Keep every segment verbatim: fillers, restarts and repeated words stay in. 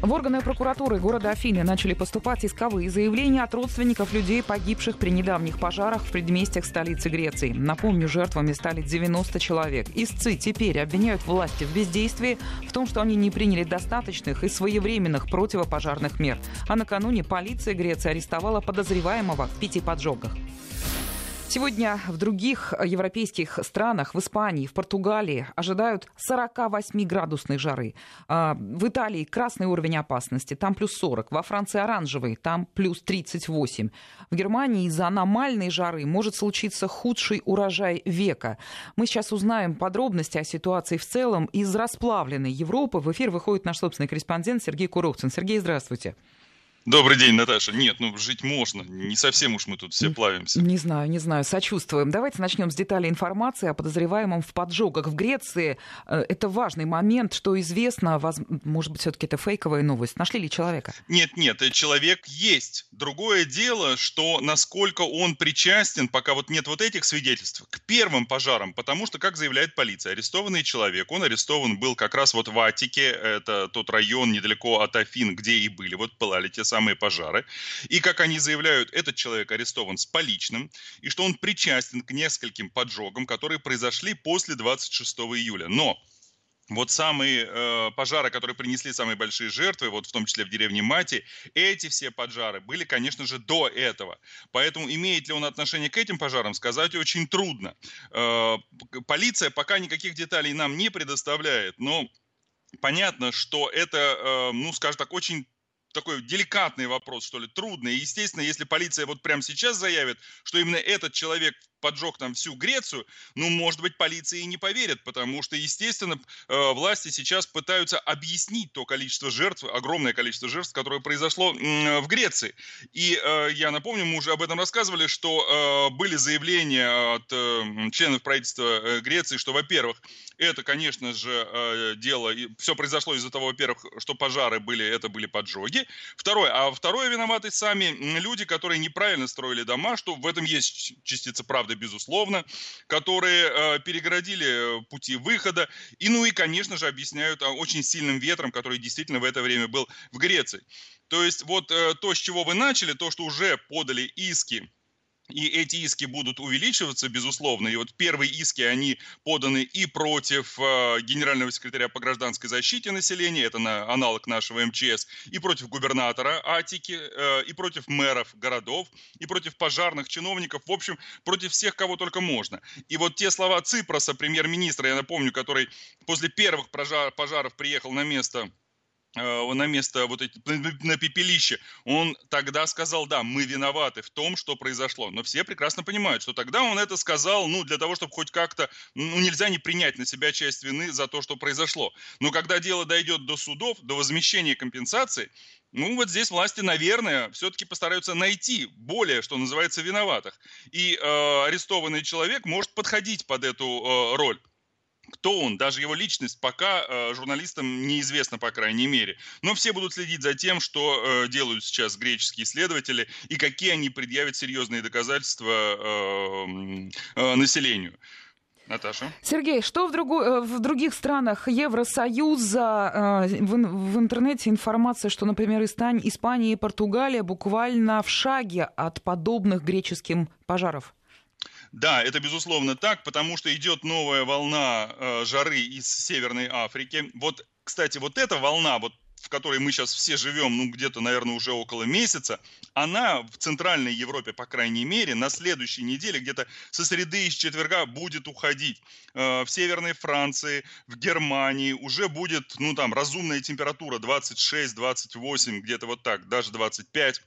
В органы прокуратуры города Афины начали поступать исковые заявления от родственников людей, погибших при недавних пожарах в предместьях столицы Греции. Напомню, жертвами стали девяносто человек. Истцы теперь обвиняют власти в бездействии, в том, что они не приняли достаточных и своевременных противопожарных мер. А накануне полиция Греции арестовала подозреваемого в пяти поджогах. Сегодня в других европейских странах, в Испании, в Португалии ожидают сорок восемь градусной жары. В Италии красный уровень опасности, там плюс сорок. Во Франции оранжевый, там плюс тридцать восемь. В Германии из-за аномальной жары может случиться худший урожай века. Мы сейчас узнаем подробности о ситуации в целом из расплавленной Европы. В эфир выходит наш собственный корреспондент Сергей Курохтин. Сергей, здравствуйте. Добрый день, Наташа. Нет, ну жить можно. Не совсем уж мы тут все плавимся. Не знаю, не знаю. Сочувствуем. Давайте начнем с деталей информации о подозреваемом в поджогах в Греции. Это важный момент. Что известно? Может быть, все-таки это фейковая новость. Нашли ли человека? Нет, нет, человек есть. Другое дело, что насколько он причастен, пока вот нет вот этих свидетельств, к первым пожарам. Потому что, как заявляет полиция, арестованный человек, он арестован был как раз вот в Аттике. Это тот район недалеко от Афин, где и были. Вот пылали те самые пожары. И, как они заявляют, этот человек арестован с поличным, и что он причастен к нескольким поджогам, которые произошли после двадцать шестого июля. Но вот самые э, пожары, которые принесли самые большие жертвы, вот в том числе в деревне Мати, эти все поджары были, конечно же, до этого. Поэтому имеет ли он отношение к этим пожарам, сказать очень трудно. Э, полиция пока никаких деталей нам не предоставляет, но понятно, что это, э, ну, скажем так, очень такой деликатный вопрос, что ли, трудный. И, естественно, если полиция вот прямо сейчас заявит, что именно этот человек поджег там всю Грецию, ну, может быть, полиция и не поверит, потому что, естественно, власти сейчас пытаются объяснить то количество жертв, огромное количество жертв, которое произошло в Греции. И я напомню, мы уже об этом рассказывали, что были заявления от членов правительства Греции, что, во-первых, это, конечно же, дело, все произошло из-за того, во-первых, что пожары были, это были поджоги. Второе, а второе виноваты сами люди, которые неправильно строили дома, что в этом есть частица правды, безусловно, которые э, перегородили пути выхода. И, ну и, конечно же, объясняют очень сильным ветром, который действительно в это время был в Греции. То есть вот э, то, с чего вы начали, то, что уже подали иски, и эти иски будут увеличиваться, безусловно. И вот первые иски, они поданы и против э, генерального секретаря по гражданской защите населения, это на, аналог нашего эм че эс, и против губернатора Аттики, э, и против мэров городов, и против пожарных чиновников, в общем, против всех, кого только можно. И вот те слова Ципроса, премьер-министра, я напомню, который после первых пожар, пожаров приехал на место... на место вот эти, на пепелище, он тогда сказал, да, мы виноваты в том, что произошло. Но все прекрасно понимают, что тогда он это сказал, ну, для того, чтобы хоть как-то, ну, нельзя не принять на себя часть вины за то, что произошло. Но когда дело дойдет до судов, до возмещения компенсации, ну, вот здесь власти, наверное, все-таки постараются найти более, что называется, виноватых. И э, арестованный человек может подходить под эту э, роль. Кто он, даже его личность, пока э, журналистам неизвестно, по крайней мере. Но все будут следить за тем, что э, делают сейчас греческие следователи и какие они предъявят серьезные доказательства э, э, населению. Наташа. Сергей, что в, другу, в других странах Евросоюза? Э, в, в интернете информация, что, например, Испания и Португалия буквально в шаге от подобных греческим пожаров. Да, это безусловно так, потому что идет новая волна э, жары из Северной Африки. Вот, кстати, вот эта волна, вот, в которой мы сейчас все живем, ну, где-то, наверное, уже около месяца, она в Центральной Европе, по крайней мере, на следующей неделе, где-то со среды и с четверга будет уходить. Э, в Северной Франции, в Германии уже будет, ну, там, разумная температура двадцать шесть - двадцать восемь, где-то вот так, даже двадцать пять.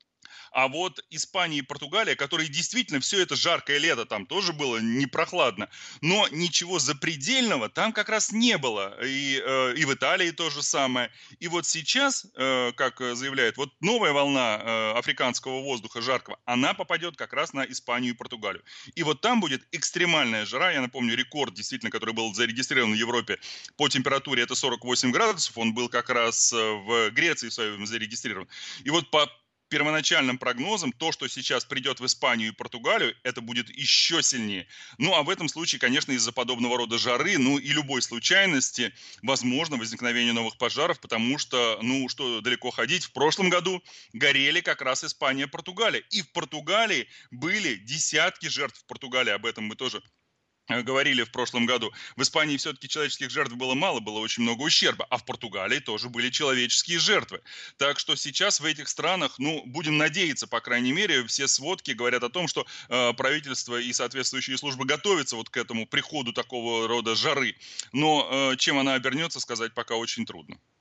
А вот Испания и Португалия, которые действительно все это жаркое лето, там тоже было не прохладно, но ничего запредельного там как раз не было. И, э, и в Италии то же самое. И вот сейчас, э, как заявляют, вот новая волна э, африканского воздуха жаркого, она попадет как раз на Испанию и Португалию. И вот там будет экстремальная жара. Я напомню, рекорд, действительно, который был зарегистрирован в Европе по температуре, это сорок восемь градусов. Он был как раз в Греции в своем зарегистрирован. И вот по первоначальным прогнозам то, что сейчас придет в Испанию и Португалию, это будет еще сильнее. Ну, а в этом случае, конечно, из-за подобного рода жары, ну, и любой случайности, возможно возникновение новых пожаров, потому что, ну, что далеко ходить, в прошлом году горели как раз Испания и Португалия. И в Португалии были десятки жертв. В Португалии об этом мы тоже говорили в прошлом году. В Испании все-таки человеческих жертв было мало, было очень много ущерба, а в Португалии тоже были человеческие жертвы. Так что сейчас в этих странах, ну, будем надеяться, по крайней мере, все сводки говорят о том, что э, правительство и соответствующие службы готовятся вот к этому приходу такого рода жары. Но э, чем она обернется, сказать пока очень трудно.